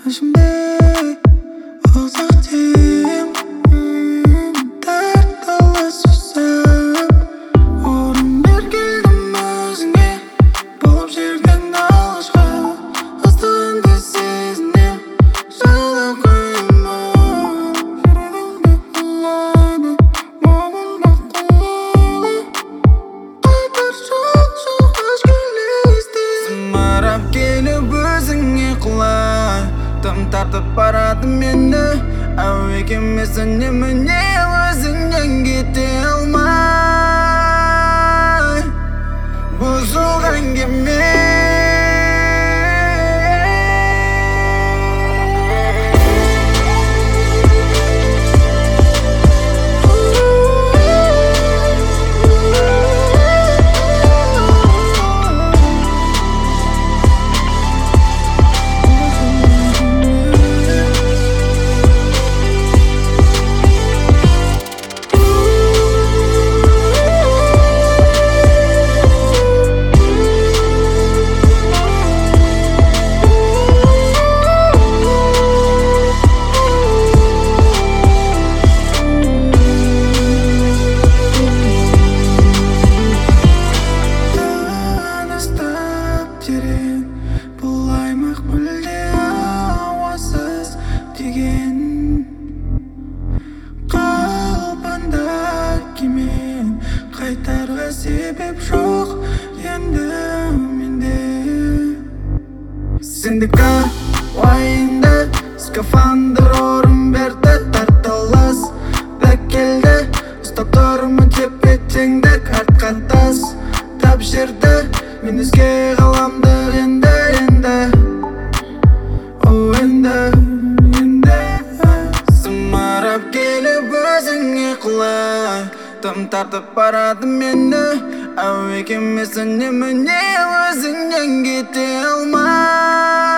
ішімде ұзақ дейін дәрт алысып орын бер келдім өзіңе болып жерден алғашқы ыстығыңды сезінем жайлы қойма жүрегімді құлайды момында құлайды қайтар жоқ өшкелесті зымырап келіп өзіңе құлай тым тартып барады мені әуе кемесіне міне өзіңнен кете алмай бұзылған кеме бұл аймақ мүлде ауасыз деген қалпында кемен қайтарға себеп жоқ енді менде сендікі уайымды скафандр орын берді тартылыс да келді ұстап тұрмын тепе теңдік артқа тас тап жерді мен өзге ғаламды енді зымырап келіп өзіңе құлай тым тартып барады мені әуе кемесіне міне өзіңнен кете алмай